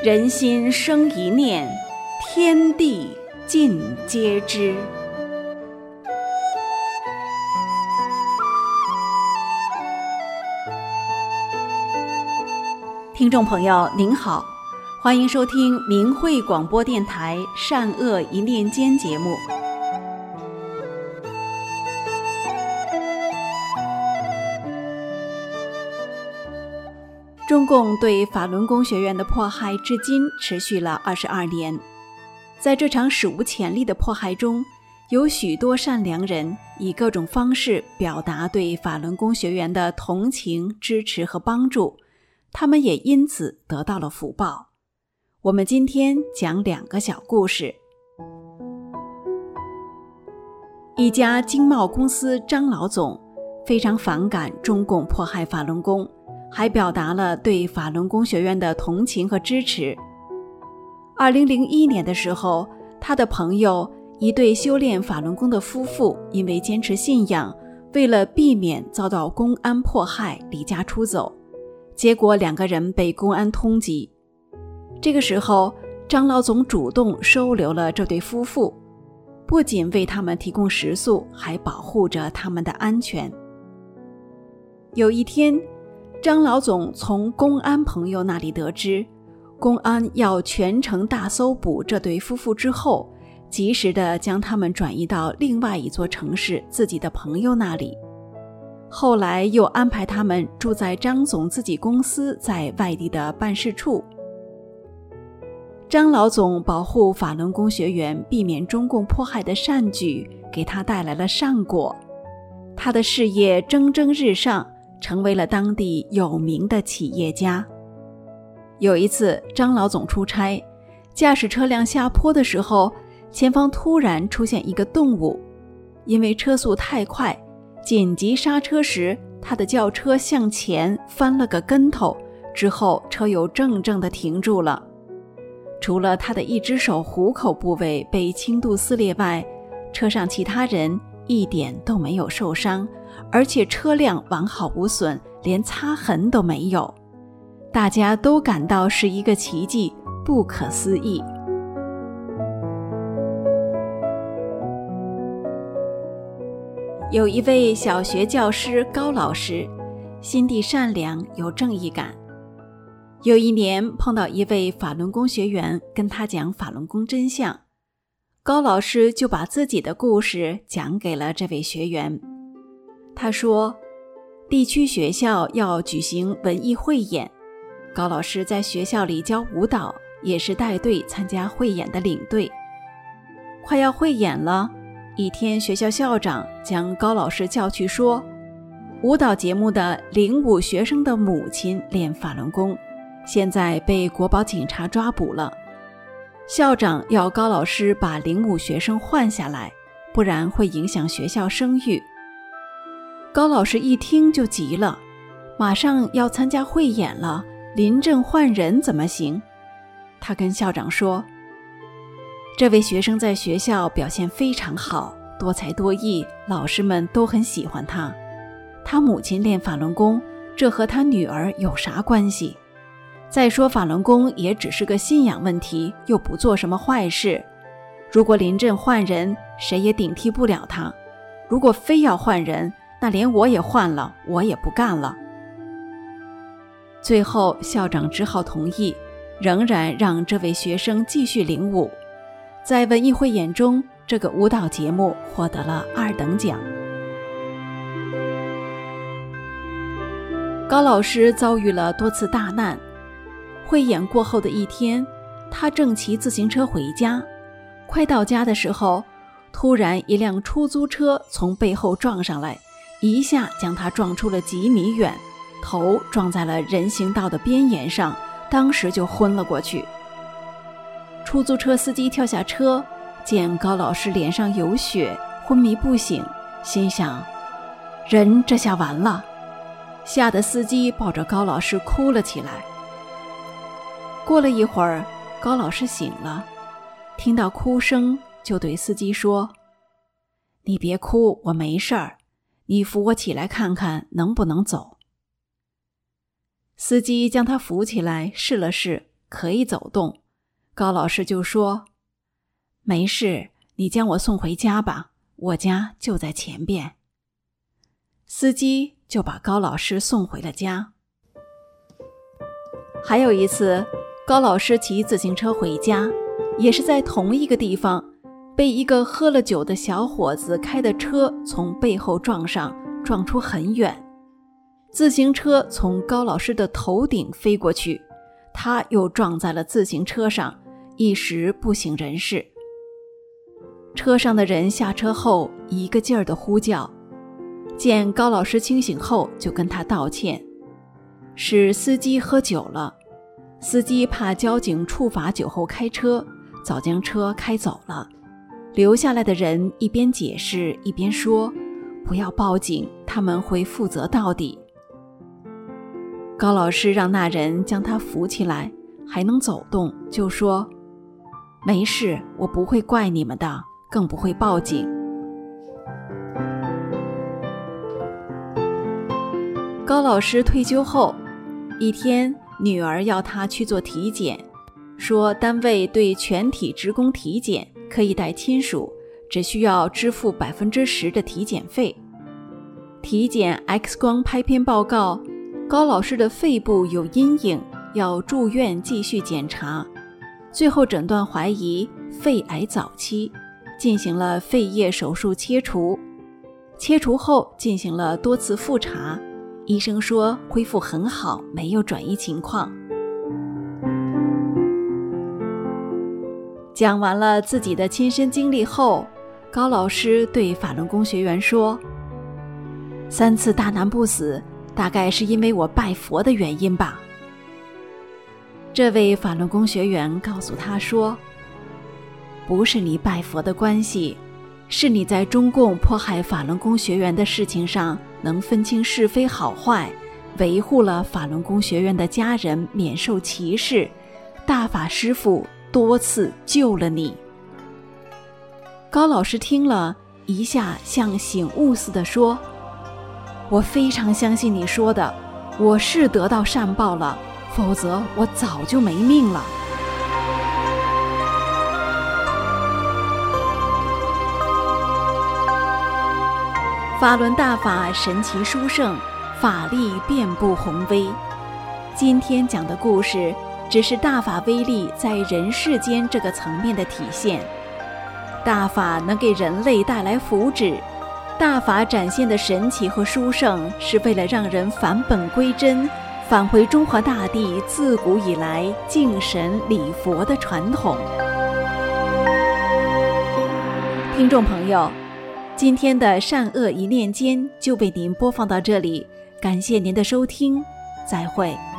人心生一念，天地尽皆知。听众朋友您好，欢迎收听明慧广播电台善恶一念间节目。中共对法轮功学员的迫害至今持续了22年。在这场史无前例的迫害中，有许多善良人以各种方式表达对法轮功学员的同情、支持和帮助，他们也因此得到了福报。我们今天讲2个小故事。一家经贸公司张老总非常反感中共迫害法轮功，还表达了对法轮功学员的同情和支持。2001年的时候，他的朋友一对修炼法轮功的夫妇因为坚持信仰，为了避免遭到公安迫害，离家出走，结果2个人被公安通缉。这个时候，张老总主动收留了这对夫妇，不仅为他们提供食宿，还保护着他们的安全。有一天，张老总从公安朋友那里得知，公安要全城大搜捕这对夫妇之后，及时地将他们转移到另外一座城市自己的朋友那里。后来又安排他们住在张总自己公司在外地的办事处。张老总保护法轮功学员避免中共迫害的善举，给他带来了善果，他的事业蒸蒸日上，成为了当地有名的企业家。有一次，张老总出差，驾驶车辆下坡的时候，前方突然出现一个动物，因为车速太快，紧急刹车时，他的轿车向前翻了个跟头，之后车又正地停住了。除了他的一只手虎口部位被轻度撕裂外，车上其他人一点都没有受伤，而且车辆完好无损，连擦痕都没有。大家都感到是一个奇迹，不可思议。有一位小学教师高老师，心地善良，有正义感。有一年碰到一位法轮功学员，跟他讲法轮功真相，高老师就把自己的故事讲给了这位学员。他说，地区学校要举行文艺汇演，高老师在学校里教舞蹈，也是带队参加汇演的领队。快要汇演了，一天学校校长将高老师叫去说，舞蹈节目的领舞学生的母亲练法轮功，现在被国保警察抓捕了。校长要高老师把领舞学生换下来，不然会影响学校声誉。高老师一听就急了，马上要参加汇演了，临阵换人怎么行？他跟校长说，这位学生在学校表现非常好，多才多艺，老师们都很喜欢他。他母亲练法轮功，这和他女儿有啥关系？再说法轮功也只是个信仰问题，又不做什么坏事。如果临阵换人，谁也顶替不了他。如果非要换人，那连我也换了，我也不干了。最后校长只好同意，仍然让这位学生继续领舞。在文艺汇演中，这个舞蹈节目获得了2等奖。高老师遭遇了多次大难，汇演过后的一天，他正骑自行车回家，快到家的时候，突然一辆出租车从背后撞上来，一下将他撞出了几米远，头撞在了人行道的边沿上，当时就昏了过去。出租车司机跳下车，见高老师脸上有血，昏迷不醒，心想，人这下完了，吓得司机抱着高老师哭了起来。过了一会儿，高老师醒了，听到哭声就对司机说，你别哭，我没事儿，你扶我起来看看能不能走。司机将他扶起来试了试， 可以走动。高老师就说：没事，你将我送回家吧，我家就在前边。司机就把高老师送回了家。还有一次，高老师骑自行车回家，也是在同一个地方，被一个喝了酒的小伙子开的车从背后撞上，撞出很远。自行车从高老师的头顶飞过去，他又撞在了自行车上，一时不省人事。车上的人下车后一个劲儿地呼叫，见高老师清醒后就跟他道歉，是司机喝酒了，司机怕交警处罚酒后开车，早将车开走了。留下来的人一边解释一边说，不要报警，他们会负责到底。高老师让那人将他扶起来，还能走动，就说：没事，我不会怪你们的，更不会报警。高老师退休后，一天女儿要他去做体检，说单位对全体职工体检可以带亲属，只需要支付 10% 的体检费。体检 X 光拍片报告，高老师的肺部有阴影，要住院继续检查，最后诊断怀疑肺癌早期，进行了肺叶手术切除。切除后进行了多次复查，医生说恢复很好，没有转移情况。讲完了自己的亲身经历后，高老师对法轮功学员说：3次大难不死，大概是因为我拜佛的原因吧。这位法轮功学员告诉他说，不是你拜佛的关系，是你在中共迫害法轮功学员的事情上能分清是非好坏，维护了法轮功学员的家人免受歧视，大法师父多次救了你。高老师听了一下像醒悟似的说，我非常相信你说的，我是得到善报了，否则我早就没命了。法轮大法神奇殊胜，法力遍布宏威。今天讲的故事只是大法威力在人世间这个层面的体现。大法能给人类带来福祉，大法展现的神奇和殊胜，是为了让人返本归真，返回中华大地自古以来敬神礼佛的传统。听众朋友，今天的善恶一念间就为您播放到这里，感谢您的收听，再会。